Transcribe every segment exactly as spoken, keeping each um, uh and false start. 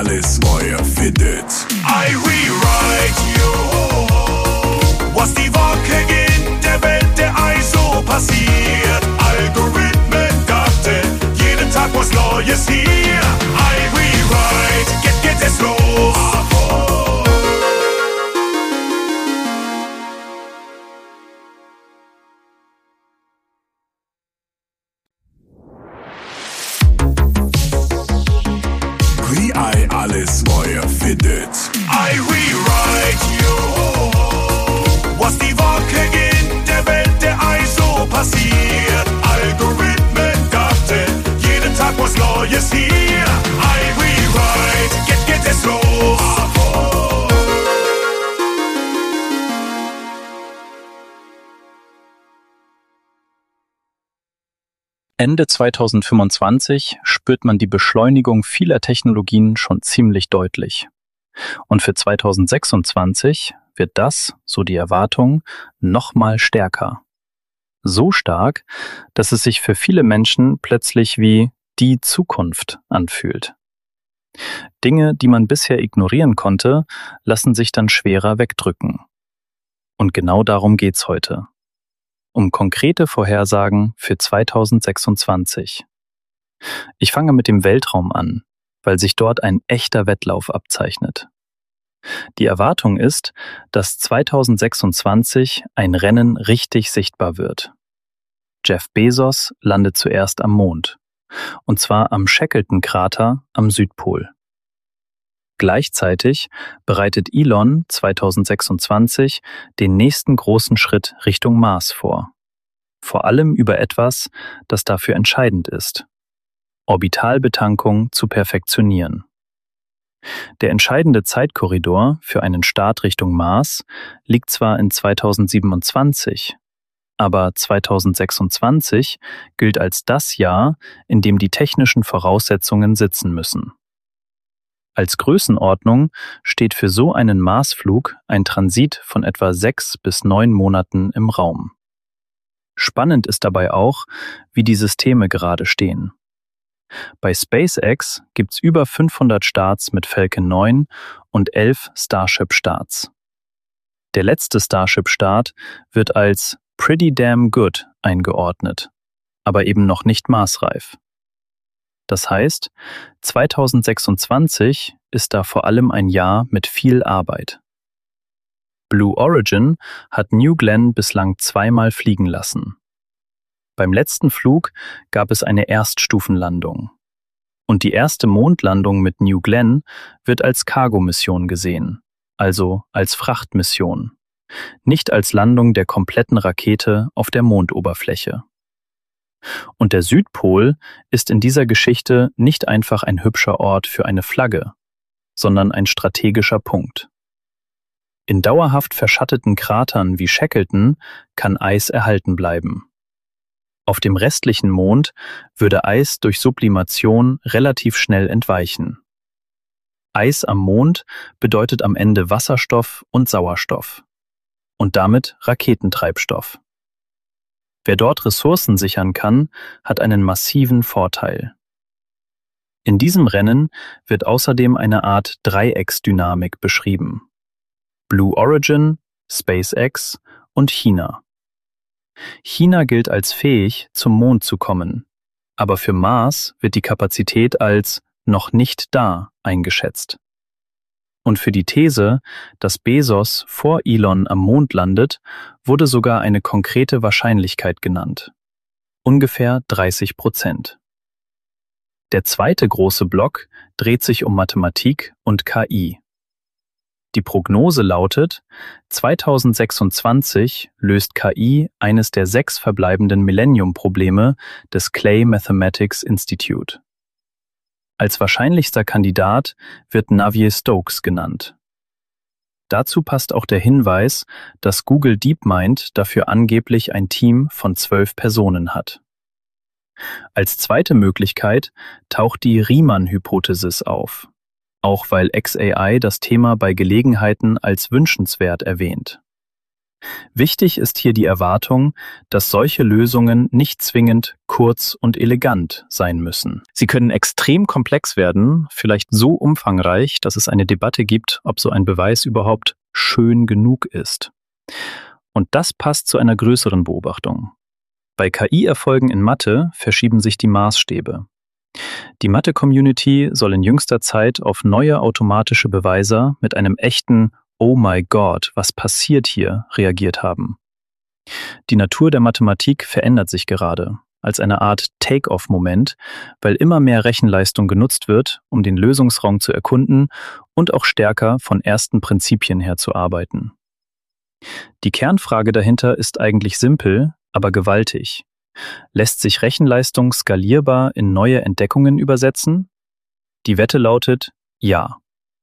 alles neu erfindet. I rewrite you. Was die Woche in der Welt der Ei so passiert. Algorithmen, Daten, jeden Tag was Neues hier. I rewrite, jetzt geht es los. Wie Ei alles neu erfindet. I rewrite you. Was die Woche in der Welt der Ei so passiert. Algorithmen, Daten, jeden Tag was Neues hier. I rewrite, jetzt geht es los. Ende zweitausendfünfundzwanzig spürt man die Beschleunigung vieler Technologien schon ziemlich deutlich. Und für zweitausendsechsundzwanzig wird das, so die Erwartung, nochmal stärker. So stark, dass es sich für viele Menschen plötzlich wie die Zukunft anfühlt. Dinge, die man bisher ignorieren konnte, lassen sich dann schwerer wegdrücken. Und genau darum geht's heute. Um konkrete Vorhersagen für zweitausendsechsundzwanzig. Ich fange mit dem Weltraum an, weil sich dort ein echter Wettlauf abzeichnet. Die Erwartung ist, dass zweitausendsechsundzwanzig ein Rennen richtig sichtbar wird. Jeff Bezos landet zuerst am Mond, und zwar am Shackleton-Krater am Südpol. Gleichzeitig bereitet Elon zweitausendsechsundzwanzig den nächsten großen Schritt Richtung Mars vor. Vor allem über etwas, das dafür entscheidend ist: Orbitalbetankung zu perfektionieren. Der entscheidende Zeitkorridor für einen Start Richtung Mars liegt zwar in zweitausendsiebenundzwanzig, aber zweitausendsechsundzwanzig gilt als das Jahr, in dem die technischen Voraussetzungen sitzen müssen. Als Größenordnung steht für so einen Marsflug ein Transit von etwa sechs bis neun Monaten im Raum. Spannend ist dabei auch, wie die Systeme gerade stehen. Bei SpaceX gibt's über fünfhundert Starts mit Falcon neun und elf Starship-Starts. Der letzte Starship-Start wird als Pretty Damn Good eingeordnet, aber eben noch nicht marsreif. Das heißt, zweitausendsechsundzwanzig ist da vor allem ein Jahr mit viel Arbeit. Blue Origin hat New Glenn bislang zweimal fliegen lassen. Beim letzten Flug gab es eine Erststufenlandung. Und die erste Mondlandung mit New Glenn wird als Cargo-Mission gesehen, also als Frachtmission, nicht als Landung der kompletten Rakete auf der Mondoberfläche. Und der Südpol ist in dieser Geschichte nicht einfach ein hübscher Ort für eine Flagge, sondern ein strategischer Punkt. In dauerhaft verschatteten Kratern wie Shackleton kann Eis erhalten bleiben. Auf dem restlichen Mond würde Eis durch Sublimation relativ schnell entweichen. Eis am Mond bedeutet am Ende Wasserstoff und Sauerstoff und damit Raketentreibstoff. Wer dort Ressourcen sichern kann, hat einen massiven Vorteil. In diesem Rennen wird außerdem eine Art Dreiecksdynamik beschrieben. Blue Origin, SpaceX und China. China gilt als fähig, zum Mond zu kommen, aber für Mars wird die Kapazität als noch nicht da eingeschätzt. Und für die These, dass Bezos vor Elon am Mond landet, wurde sogar eine konkrete Wahrscheinlichkeit genannt. Ungefähr dreißig Prozent. Der zweite große Block dreht sich um Mathematik und K I. Die Prognose lautet, zweitausendsechsundzwanzig löst K I eines der sechs verbleibenden Millennium-Probleme des Clay Mathematics Institute. Als wahrscheinlichster Kandidat wird Navier-Stokes genannt. Dazu passt auch der Hinweis, dass Google DeepMind dafür angeblich ein Team von zwölf Personen hat. Als zweite Möglichkeit taucht die Riemann-Hypothesis auf, auch weil X A I das Thema bei Gelegenheiten als wünschenswert erwähnt. Wichtig ist hier die Erwartung, dass solche Lösungen nicht zwingend kurz und elegant sein müssen. Sie können extrem komplex werden, vielleicht so umfangreich, dass es eine Debatte gibt, ob so ein Beweis überhaupt schön genug ist. Und das passt zu einer größeren Beobachtung. Bei K I-Erfolgen in Mathe verschieben sich die Maßstäbe. Die Mathe-Community soll in jüngster Zeit auf neue automatische Beweise mit einem echten "Oh my God, was passiert hier?" reagiert haben. Die Natur der Mathematik verändert sich gerade, als eine Art Take-off-Moment, weil immer mehr Rechenleistung genutzt wird, um den Lösungsraum zu erkunden und auch stärker von ersten Prinzipien her zu arbeiten. Die Kernfrage dahinter ist eigentlich simpel, aber gewaltig. Lässt sich Rechenleistung skalierbar in neue Entdeckungen übersetzen? Die Wette lautet ja.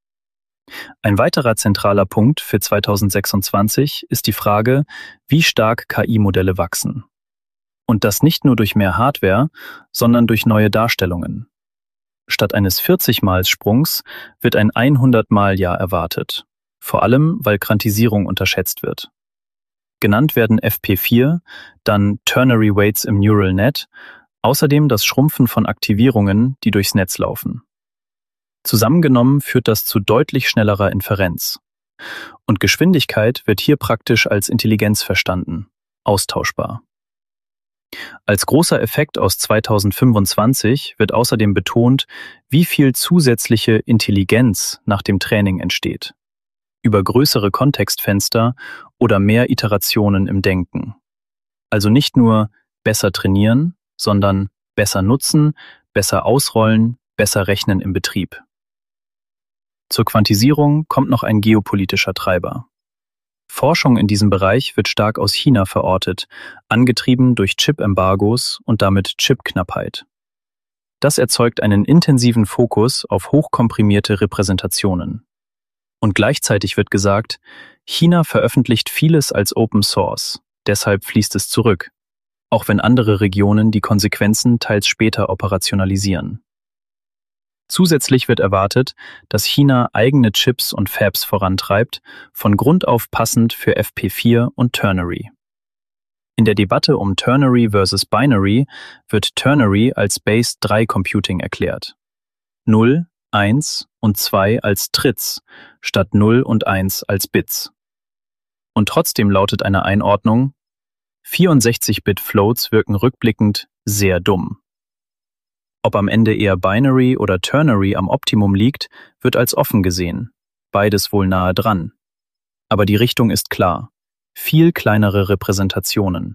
Ein weiterer zentraler Punkt für zweitausendsechsundzwanzig ist die Frage, wie stark K I-Modelle wachsen. Und das nicht nur durch mehr Hardware, sondern durch neue Darstellungen. Statt eines vierzig-Mal-Sprungs wird ein hundert-Mal-Jahr erwartet, vor allem weil Quantisierung unterschätzt wird. Genannt werden F P vier, dann Ternary Weights im Neural Net, außerdem das Schrumpfen von Aktivierungen, die durchs Netz laufen. Zusammengenommen führt das zu deutlich schnellerer Inferenz. Und Geschwindigkeit wird hier praktisch als Intelligenz verstanden, austauschbar. Als großer Effekt aus zweitausendfünfundzwanzig wird außerdem betont, wie viel zusätzliche Intelligenz nach dem Training entsteht. Über größere Kontextfenster oder mehr Iterationen im Denken. Also nicht nur besser trainieren, sondern besser nutzen, besser ausrollen, besser rechnen im Betrieb. Zur Quantisierung kommt noch ein geopolitischer Treiber. Forschung in diesem Bereich wird stark aus China verortet, angetrieben durch Chip-Embargos und damit Chipknappheit. Das erzeugt einen intensiven Fokus auf hochkomprimierte Repräsentationen. Und gleichzeitig wird gesagt, China veröffentlicht vieles als Open Source, deshalb fließt es zurück, auch wenn andere Regionen die Konsequenzen teils später operationalisieren. Zusätzlich wird erwartet, dass China eigene Chips und Fabs vorantreibt, von Grund auf passend für F P vier und Ternary. In der Debatte um Ternary versus Binary wird Ternary als Base drei Computing erklärt. null, eins und zwei als Trits statt null und eins als Bits. Und trotzdem lautet eine Einordnung: vierundsechzig-Bit-Floats wirken rückblickend sehr dumm. Ob am Ende eher Binary oder Ternary am Optimum liegt, wird als offen gesehen. Beides wohl nahe dran. Aber die Richtung ist klar. Viel kleinere Repräsentationen.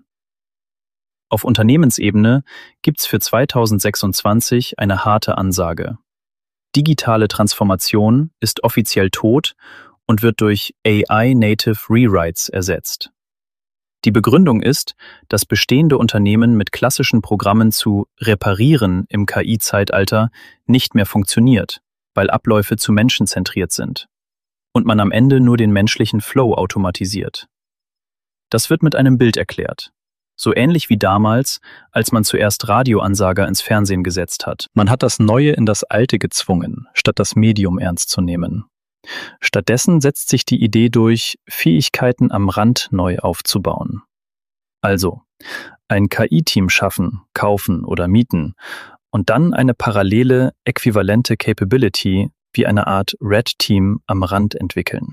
Auf Unternehmensebene gibt's für zweitausendsechsundzwanzig eine harte Ansage. Digitale Transformation ist offiziell tot und wird durch A I-Native Rewrites ersetzt. Die Begründung ist, dass bestehende Unternehmen mit klassischen Programmen zu reparieren im K I-Zeitalter nicht mehr funktioniert, weil Abläufe zu menschenzentriert sind und man am Ende nur den menschlichen Flow automatisiert. Das wird mit einem Bild erklärt. So ähnlich wie damals, als man zuerst Radioansager ins Fernsehen gesetzt hat. Man hat das Neue in das Alte gezwungen, statt das Medium ernst zu nehmen. Stattdessen setzt sich die Idee durch, Fähigkeiten am Rand neu aufzubauen. Also, ein K I-Team schaffen, kaufen oder mieten und dann eine parallele, äquivalente Capability wie eine Art Red Team am Rand entwickeln.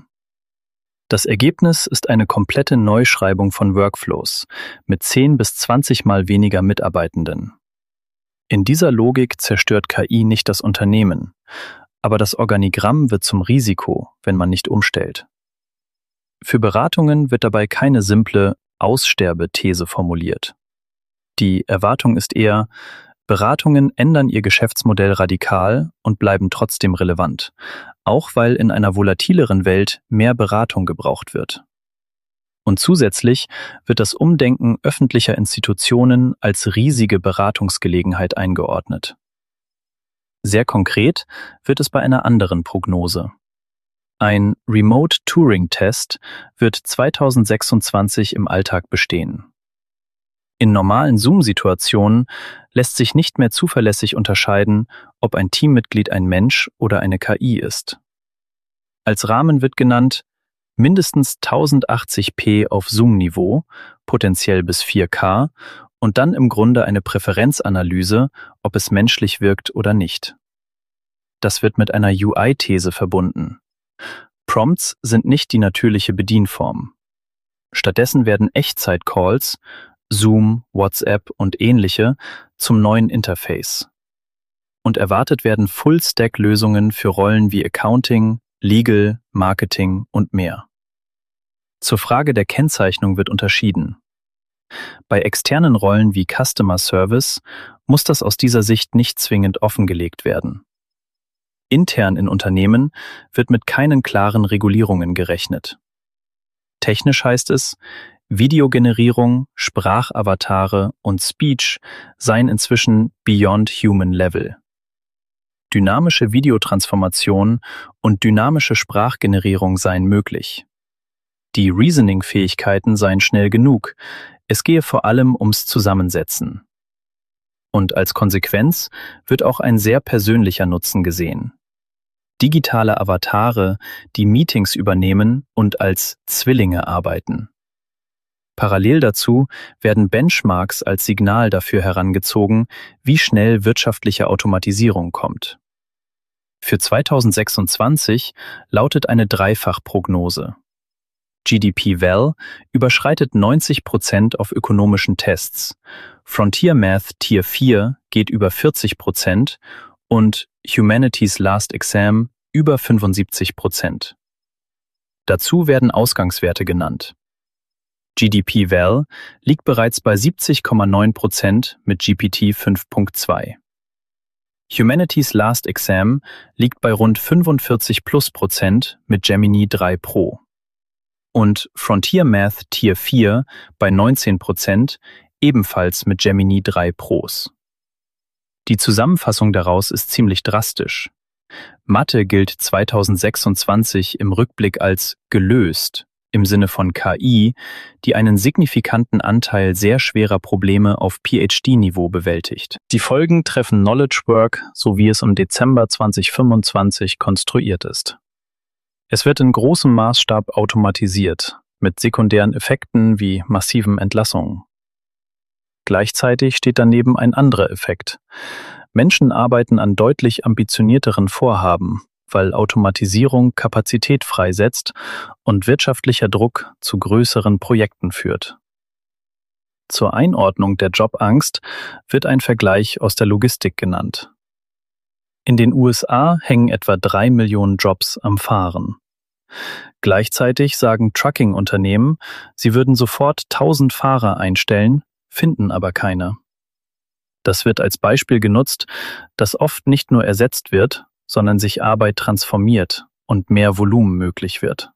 Das Ergebnis ist eine komplette Neuschreibung von Workflows mit zehn bis zwanzig Mal weniger Mitarbeitenden. In dieser Logik zerstört K I nicht das Unternehmen, aber das Organigramm wird zum Risiko, wenn man nicht umstellt. Für Beratungen wird dabei keine simple Aussterbethese formuliert. Die Erwartung ist eher, Beratungen ändern ihr Geschäftsmodell radikal und bleiben trotzdem relevant, auch weil in einer volatileren Welt mehr Beratung gebraucht wird. Und zusätzlich wird das Umdenken öffentlicher Institutionen als riesige Beratungsgelegenheit eingeordnet. Sehr konkret wird es bei einer anderen Prognose. Ein Remote Turing Test wird zweitausendsechsundzwanzig im Alltag bestehen. In normalen Zoom-Situationen lässt sich nicht mehr zuverlässig unterscheiden, ob ein Teammitglied ein Mensch oder eine K I ist. Als Rahmen wird genannt, Mindestens tausendachtzig p auf Zoom-Niveau, potenziell bis vier K, und dann im Grunde eine Präferenzanalyse, ob es menschlich wirkt oder nicht. Das wird mit einer U I-These verbunden. Prompts sind nicht die natürliche Bedienform. Stattdessen werden Echtzeit-Calls, Zoom, WhatsApp und ähnliche, zum neuen Interface. Und erwartet werden Full-Stack-Lösungen für Rollen wie Accounting, Legal, Marketing und mehr. Zur Frage der Kennzeichnung wird unterschieden. Bei externen Rollen wie Customer Service muss das aus dieser Sicht nicht zwingend offengelegt werden. Intern in Unternehmen wird mit keinen klaren Regulierungen gerechnet. Technisch heißt es, Videogenerierung, Sprachavatare und Speech seien inzwischen beyond human level. Dynamische Videotransformation und dynamische Sprachgenerierung seien möglich. Die Reasoning-Fähigkeiten seien schnell genug, es gehe vor allem ums Zusammensetzen. Und als Konsequenz wird auch ein sehr persönlicher Nutzen gesehen. Digitale Avatare, die Meetings übernehmen und als Zwillinge arbeiten. Parallel dazu werden Benchmarks als Signal dafür herangezogen, wie schnell wirtschaftliche Automatisierung kommt. Für zweitausendsechsundzwanzig lautet eine Dreifachprognose. G D P-Val überschreitet neunzig Prozent auf ökonomischen Tests, Frontier Math Tier vier geht über vierzig Prozent und Humanities Last Exam über fünfundsiebzig Prozent. Dazu werden Ausgangswerte genannt. G D P-Val liegt bereits bei siebzig Komma neun Prozent mit G P T fünf Punkt zwei. Humanities Last Exam liegt bei rund fünfundvierzig plus Prozent mit Gemini drei Pro. Und Frontier Math Tier vier bei neunzehn Prozent, ebenfalls mit Gemini drei Pros. Die Zusammenfassung daraus ist ziemlich drastisch. Mathe gilt zweitausendsechsundzwanzig im Rückblick als gelöst, im Sinne von K I, die einen signifikanten Anteil sehr schwerer Probleme auf P H D-Niveau bewältigt. Die Folgen treffen Knowledge Work, so wie es im Dezember zweitausendfünfundzwanzig konstruiert ist. Es wird in großem Maßstab automatisiert, mit sekundären Effekten wie massiven Entlassungen. Gleichzeitig steht daneben ein anderer Effekt. Menschen arbeiten an deutlich ambitionierteren Vorhaben, weil Automatisierung Kapazität freisetzt und wirtschaftlicher Druck zu größeren Projekten führt. Zur Einordnung der Jobangst wird ein Vergleich aus der Logistik genannt. In den U S A hängen etwa drei Millionen Jobs am Fahren. Gleichzeitig sagen Trucking-Unternehmen, sie würden sofort tausend Fahrer einstellen, finden aber keine. Das wird als Beispiel genutzt, dass oft nicht nur ersetzt wird, sondern sich Arbeit transformiert und mehr Volumen möglich wird.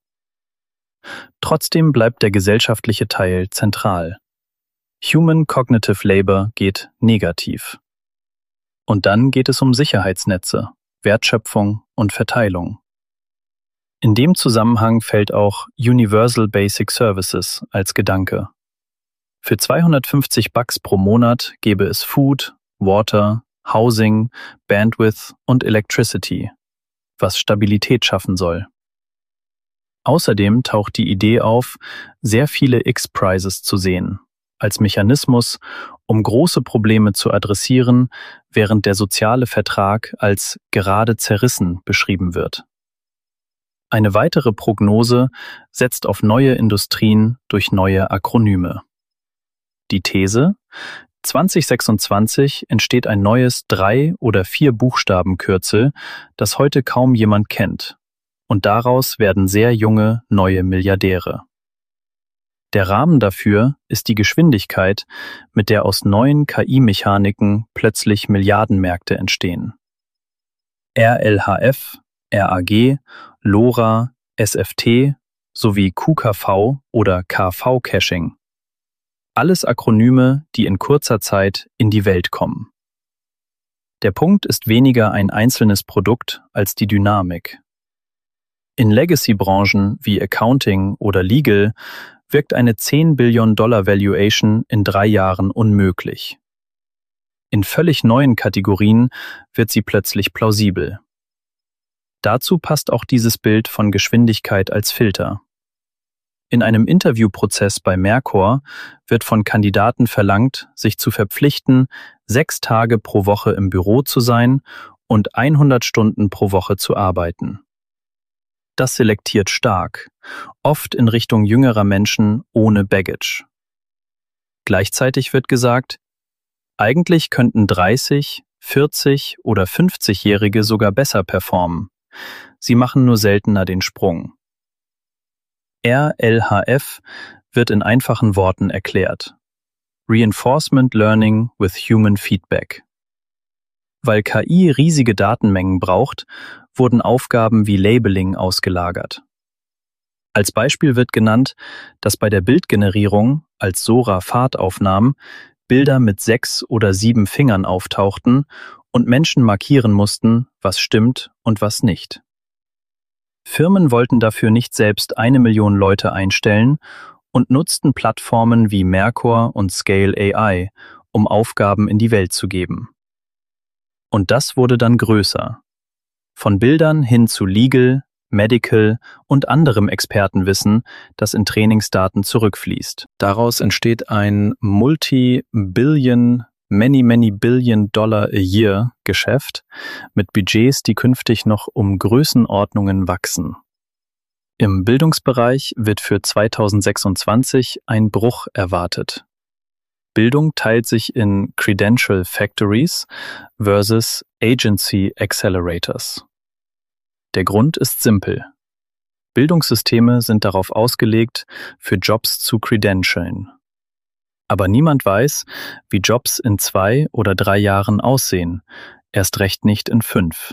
Trotzdem bleibt der gesellschaftliche Teil zentral. Human Cognitive Labor geht negativ. Und dann geht es um Sicherheitsnetze, Wertschöpfung und Verteilung. In dem Zusammenhang fällt auch Universal Basic Services als Gedanke. Für zweihundertfünfzig Bucks pro Monat gäbe es Food, Water, Housing, Bandwidth und Electricity, was Stabilität schaffen soll. Außerdem taucht die Idee auf, sehr viele X-Prices zu sehen, als Mechanismus, um große Probleme zu adressieren, während der soziale Vertrag als gerade zerrissen beschrieben wird. Eine weitere Prognose setzt auf neue Industrien durch neue Akronyme. Die These: zweitausendsechsundzwanzig entsteht ein neues drei- oder vier Buchstabenkürzel, das heute kaum jemand kennt, und daraus werden sehr junge neue Milliardäre. Der Rahmen dafür ist die Geschwindigkeit, mit der aus neuen K I-Mechaniken plötzlich Milliardenmärkte entstehen. R L H F, R A G, LoRa, S F T sowie Q K V oder K V-Caching. Alles Akronyme, die in kurzer Zeit in die Welt kommen. Der Punkt ist weniger ein einzelnes Produkt als die Dynamik. In Legacy-Branchen wie Accounting oder Legal wirkt eine zehn Billionen Dollar Valuation in drei Jahren unmöglich. In völlig neuen Kategorien wird sie plötzlich plausibel. Dazu passt auch dieses Bild von Geschwindigkeit als Filter. In einem Interviewprozess bei Mercor wird von Kandidaten verlangt, sich zu verpflichten, sechs Tage pro Woche im Büro zu sein und hundert Stunden pro Woche zu arbeiten. Das selektiert stark, oft in Richtung jüngerer Menschen ohne Baggage. Gleichzeitig wird gesagt, eigentlich könnten dreißig, vierzig oder fünfzigjährige sogar besser performen. Sie machen nur seltener den Sprung. R L H F wird in einfachen Worten erklärt. Reinforcement Learning with Human Feedback. Weil K I riesige Datenmengen braucht, wurden Aufgaben wie Labeling ausgelagert. Als Beispiel wird genannt, dass bei der Bildgenerierung, als Sora Fahrt aufnahm, Bilder mit sechs oder sieben Fingern auftauchten und Menschen markieren mussten, was stimmt und was nicht. Firmen wollten dafür nicht selbst eine Million Leute einstellen und nutzten Plattformen wie Mercor und Scale A I, um Aufgaben in die Welt zu geben. Und das wurde dann größer. Von Bildern hin zu Legal, Medical und anderem Expertenwissen, das in Trainingsdaten zurückfließt. Daraus entsteht ein Multi-Billion, many, many Billion Dollar a Year Geschäft mit Budgets, die künftig noch um Größenordnungen wachsen. Im Bildungsbereich wird für zweitausendsechsundzwanzig ein Bruch erwartet. Bildung teilt sich in Credential Factories versus Agency Accelerators. Der Grund ist simpel. Bildungssysteme sind darauf ausgelegt, für Jobs zu credentialen. Aber niemand weiß, wie Jobs in zwei oder drei Jahren aussehen, erst recht nicht in fünf.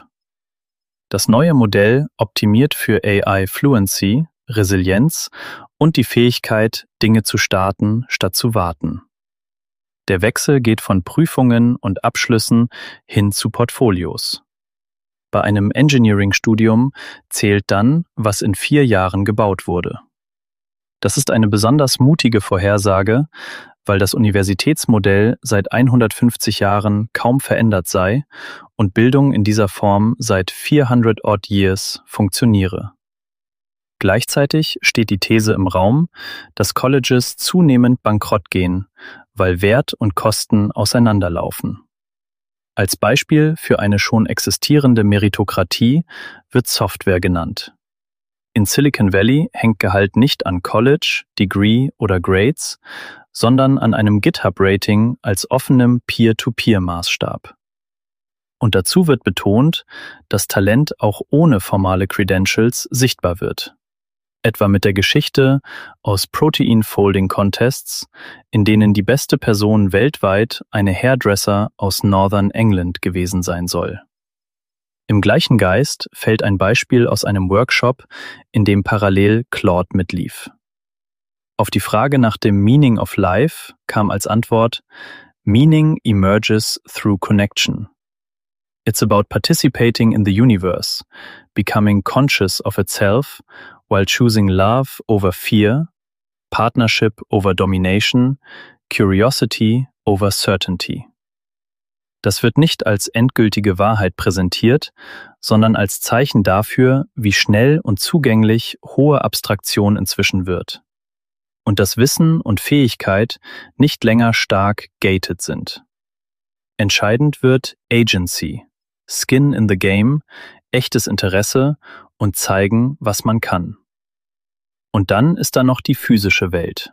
Das neue Modell optimiert für A I Fluency, Resilienz und die Fähigkeit, Dinge zu starten, statt zu warten. Der Wechsel geht von Prüfungen und Abschlüssen hin zu Portfolios. Bei einem Engineering-Studium zählt dann, was in vier Jahren gebaut wurde. Das ist eine besonders mutige Vorhersage, weil das Universitätsmodell seit hundertfünfzig Jahren kaum verändert sei und Bildung in dieser Form seit vierhundert odd years funktioniere. Gleichzeitig steht die These im Raum, dass Colleges zunehmend bankrott gehen, weil Wert und Kosten auseinanderlaufen. Als Beispiel für eine schon existierende Meritokratie wird Software genannt. In Silicon Valley hängt Gehalt nicht an College, Degree oder Grades, sondern an einem GitHub-Rating als offenem Peer-to-Peer-Maßstab. Und dazu wird betont, dass Talent auch ohne formale Credentials sichtbar wird. Etwa mit der Geschichte aus Protein Folding Contests, in denen die beste Person weltweit eine Hairdresser aus Northern England gewesen sein soll. Im gleichen Geist fällt ein Beispiel aus einem Workshop, in dem parallel Claude mitlief. Auf die Frage nach dem Meaning of Life kam als Antwort: Meaning emerges through connection. It's about participating in the universe, becoming conscious of itself, while choosing love over fear, partnership over domination, curiosity over certainty. Das wird nicht als endgültige Wahrheit präsentiert, sondern als Zeichen dafür, wie schnell und zugänglich hohe Abstraktion inzwischen wird. Und dass Wissen und Fähigkeit nicht länger stark gated sind. Entscheidend wird Agency, Skin in the Game, echtes Interesse und zeigen, was man kann. Und dann ist da noch die physische Welt.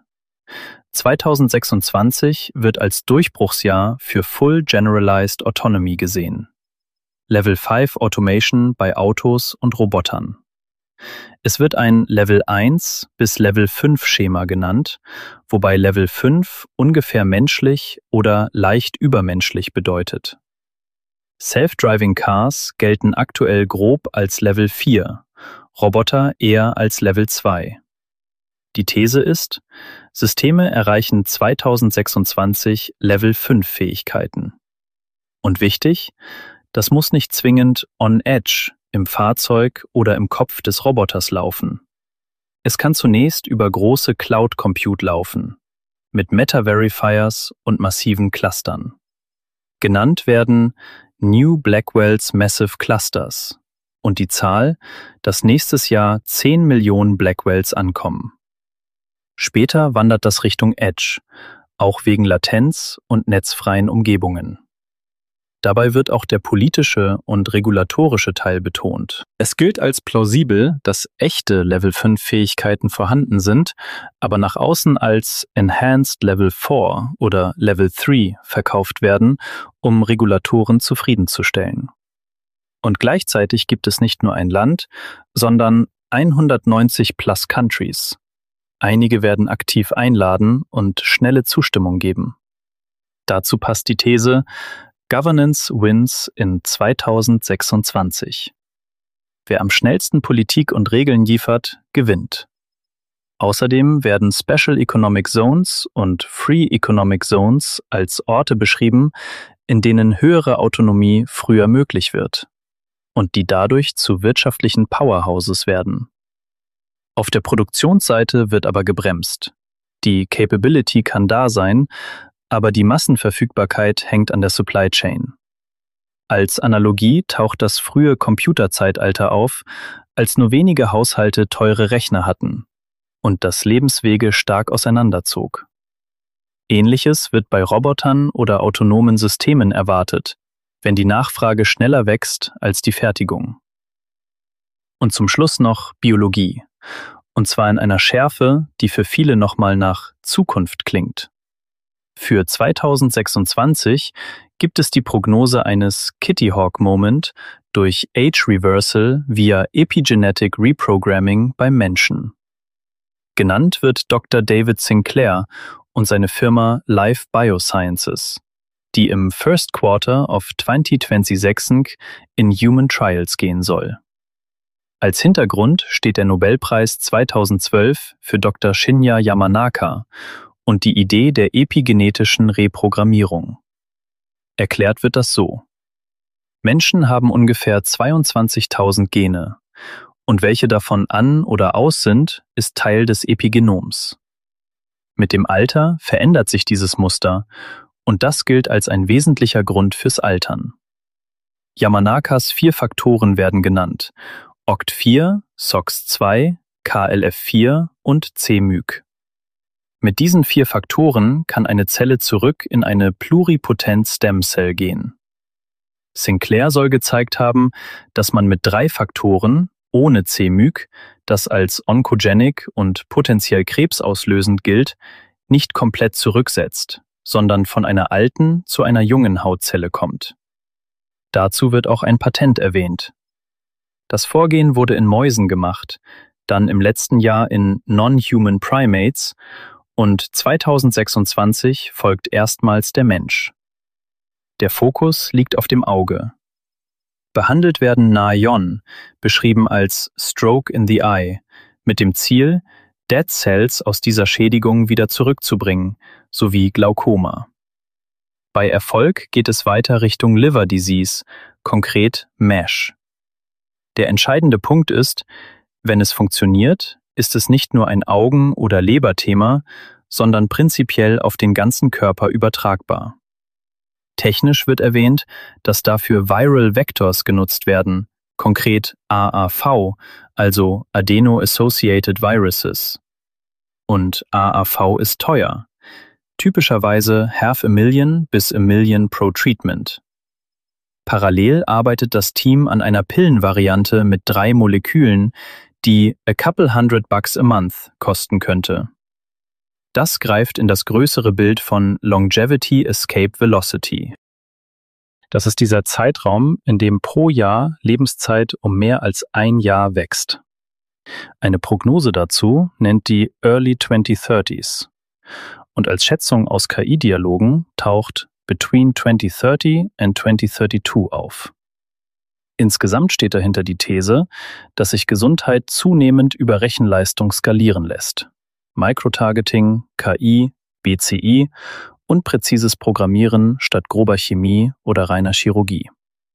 zweitausendsechsundzwanzig wird als Durchbruchsjahr für Full Generalized Autonomy gesehen. Level fünf Automation bei Autos und Robotern. Es wird ein Level eins bis Level fünf Schema genannt, wobei Level fünf ungefähr menschlich oder leicht übermenschlich bedeutet. Self-Driving Cars gelten aktuell grob als Level vier, Roboter eher als Level zwei. Die These ist, Systeme erreichen zweitausendsechsundzwanzig Level fünf Fähigkeiten. Und wichtig, das muss nicht zwingend on edge, im Fahrzeug oder im Kopf des Roboters laufen. Es kann zunächst über große Cloud Compute laufen, mit Meta-Verifiers und massiven Clustern. Genannt werden New Blackwell's Massive Clusters und die Zahl, dass nächstes Jahr zehn Millionen Blackwells ankommen. Später wandert das Richtung Edge, auch wegen Latenz und netzfreien Umgebungen. Dabei wird auch der politische und regulatorische Teil betont. Es gilt als plausibel, dass echte Level fünf Fähigkeiten vorhanden sind, aber nach außen als Enhanced Level vier oder Level drei verkauft werden, um Regulatoren zufriedenzustellen. Und gleichzeitig gibt es nicht nur ein Land, sondern hundertneunzig plus Countries. Einige werden aktiv einladen und schnelle Zustimmung geben. Dazu passt die These, Governance wins in zweitausendsechsundzwanzig. Wer am schnellsten Politik und Regeln liefert, gewinnt. Außerdem werden Special Economic Zones und Free Economic Zones als Orte beschrieben, in denen höhere Autonomie früher möglich wird und die dadurch zu wirtschaftlichen Powerhouses werden. Auf der Produktionsseite wird aber gebremst. Die Capability kann da sein, aber die Massenverfügbarkeit hängt an der Supply Chain. Als Analogie taucht das frühe Computerzeitalter auf, als nur wenige Haushalte teure Rechner hatten und das Lebenswege stark auseinanderzog. Ähnliches wird bei Robotern oder autonomen Systemen erwartet, wenn die Nachfrage schneller wächst als die Fertigung. Und zum Schluss noch Biologie, und zwar in einer Schärfe, die für viele nochmal nach Zukunft klingt. Für zweitausendsechsundzwanzig gibt es die Prognose eines Kitty Hawk Moment durch Age Reversal via Epigenetic Reprogramming beim Menschen. Genannt wird Doktor David Sinclair und seine Firma Life Biosciences, die im First Quarter of zwanzig sechsundzwanzig in Human Trials gehen soll. Als Hintergrund steht der Nobelpreis zweitausendzwölf für Doktor Shinya Yamanaka und die Idee der epigenetischen Reprogrammierung. Erklärt wird das so: Menschen haben ungefähr zweiundzwanzigtausend Gene und welche davon an oder aus sind, ist Teil des Epigenoms. Mit dem Alter verändert sich dieses Muster und das gilt als ein wesentlicher Grund fürs Altern. Yamanakas vier Faktoren werden genannt: O C T vier, S O X zwei, K L F vier und C M Y C. Mit diesen vier Faktoren kann eine Zelle zurück in eine pluripotent Stem Cell gehen. Sinclair soll gezeigt haben, dass man mit drei Faktoren ohne C M Y C, das als oncogenic und potenziell krebsauslösend gilt, nicht komplett zurücksetzt, sondern von einer alten zu einer jungen Hautzelle kommt. Dazu wird auch ein Patent erwähnt. Das Vorgehen wurde in Mäusen gemacht, dann im letzten Jahr in Non-Human Primates und zweitausendsechsundzwanzig folgt erstmals der Mensch. Der Fokus liegt auf dem Auge. Behandelt werden Naïon, beschrieben als Stroke in the Eye, mit dem Ziel, Dead Cells aus dieser Schädigung wieder zurückzubringen, sowie Glaukoma. Bei Erfolg geht es weiter Richtung Liver Disease, konkret MASH. Der entscheidende Punkt ist, wenn es funktioniert, ist es nicht nur ein Augen- oder Leberthema, sondern prinzipiell auf den ganzen Körper übertragbar. Technisch wird erwähnt, dass dafür Viral Vectors genutzt werden, konkret A A V, also Adeno-Associated Viruses. Und A A V ist teuer, typischerweise half a million bis a million pro treatment. Parallel arbeitet das Team an einer Pillenvariante mit drei Molekülen, die a couple hundred bucks a month kosten könnte. Das greift in das größere Bild von Longevity Escape Velocity. Das ist dieser Zeitraum, in dem pro Jahr Lebenszeit um mehr als ein Jahr wächst. Eine Prognose dazu nennt die Early twenty thirties. Und als Schätzung aus K I-Dialogen taucht Between twenty thirty and twenty thirty-two auf. Insgesamt steht dahinter die These, dass sich Gesundheit zunehmend über Rechenleistung skalieren lässt. Microtargeting, K I, B C I und präzises Programmieren statt grober Chemie oder reiner Chirurgie.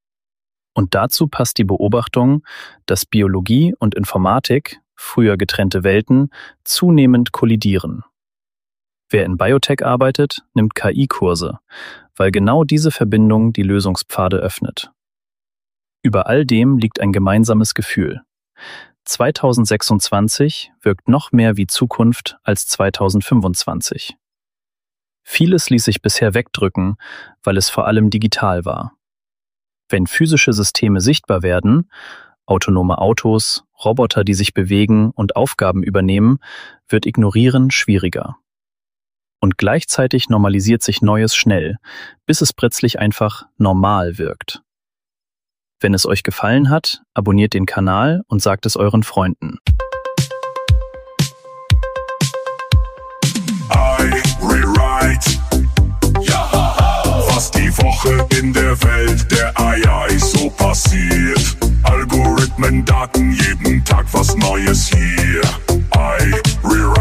Und dazu passt die Beobachtung, dass Biologie und Informatik, früher getrennte Welten, zunehmend kollidieren. Wer in Biotech arbeitet, nimmt K I-Kurse, weil genau diese Verbindung die Lösungspfade öffnet. Über all dem liegt ein gemeinsames Gefühl. zweitausendsechsundzwanzig wirkt noch mehr wie Zukunft als zweitausendfünfundzwanzig. Vieles ließ sich bisher wegdrücken, weil es vor allem digital war. Wenn physische Systeme sichtbar werden, autonome Autos, Roboter, die sich bewegen und Aufgaben übernehmen, wird Ignorieren schwieriger. Und gleichzeitig normalisiert sich Neues schnell, bis es plötzlich einfach normal wirkt. Wenn es euch gefallen hat, abonniert den Kanal und sagt es euren Freunden. I rewrite, was die Woche in der Welt der A I so passiert. Algorithmen, Daten, jeden Tag was Neues hier. I rewrite.